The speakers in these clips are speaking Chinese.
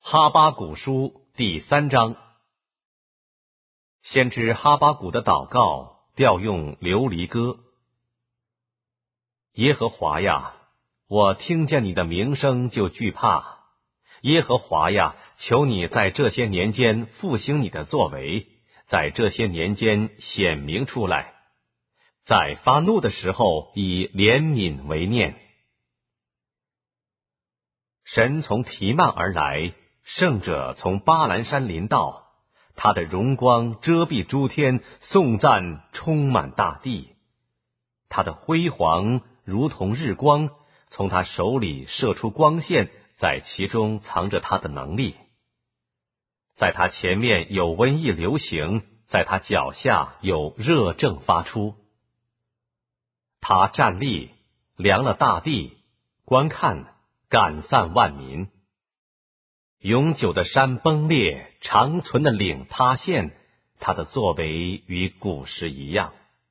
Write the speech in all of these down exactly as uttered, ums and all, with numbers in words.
哈巴谷书第三章。先知哈巴谷的祷告调用琉璃歌。耶和华呀，我听见你的名声就惧怕。耶和华呀，求你在这些年间复兴你的作为，在这些年间显明出来，在发怒的时候以怜悯为念。神从提曼而来，圣者从巴兰山临到，他的荣光遮蔽诸天，颂赞充满大地。他的辉煌如同日光，从他手里射出光线，在其中藏着他的能力。在他前面有瘟疫流行，在他脚下有热症发出。他站立，量了大地，观看，赶散万民。永久的山崩裂，长存的岭塌陷，他的作为与古时一样。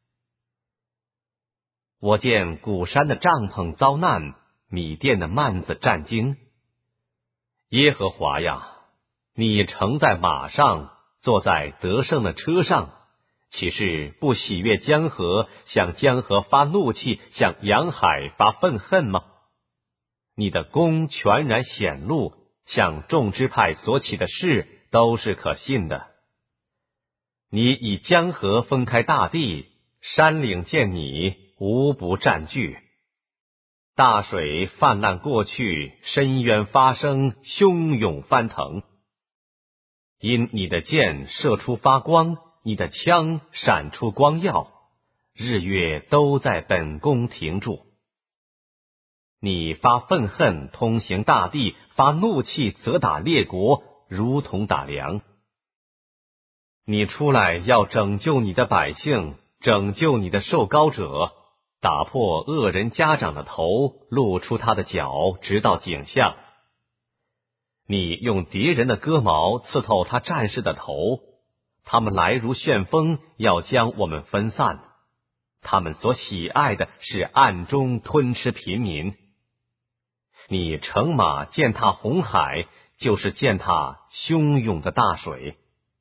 我见古山的帐篷遭难，米甸的幔子战惊。耶和华呀，你乘在马上，坐在得胜的车上，岂是不喜悦江河，向江河发怒气，向洋海发愤恨吗？你的功全然显露，向众支派所起的事都是可信的。你以江河分开大地，山岭见你，无不占据。大水泛滥过去，深渊发生，汹涌翻腾。因你的箭射出发光，你的枪闪出光耀，日月都在本宫停住。你发愤恨，通行大地，发怒气，责打列国，如同打粮。你出来要拯救你的百姓，拯救你的受膏者，打破恶人家长的头，露出他的脚，直到颈项。你用敌人的戈矛刺透他战士的头，他们来如旋风，要将我们分散。他们所喜爱的是暗中吞吃平民。你乘马践踏红海，就是践踏汹涌的大水。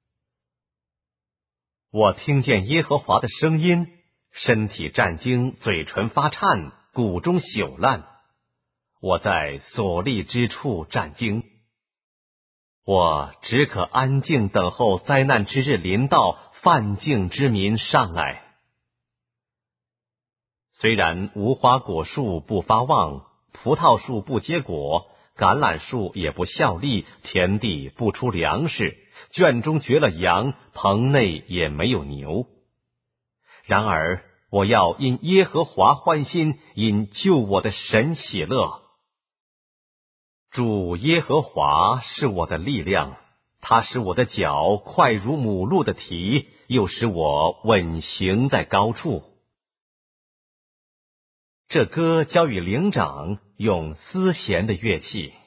我听见耶和华的声音，身体战惊，嘴唇发颤，骨中朽烂。我在所立之处战惊。我只可安静等候灾难之日临到，犯境之民上来。虽然无花果树不发旺，葡萄树不结果，橄榄树也不效力，田地不出粮食，圈中绝了羊，棚内也没有牛。然而我要因耶和华欢心，因救我的神喜乐。主耶和华是我的力量，他使我的脚快如母鹿的蹄，又使我稳行在高处。这歌交与灵长，用丝弦的乐器。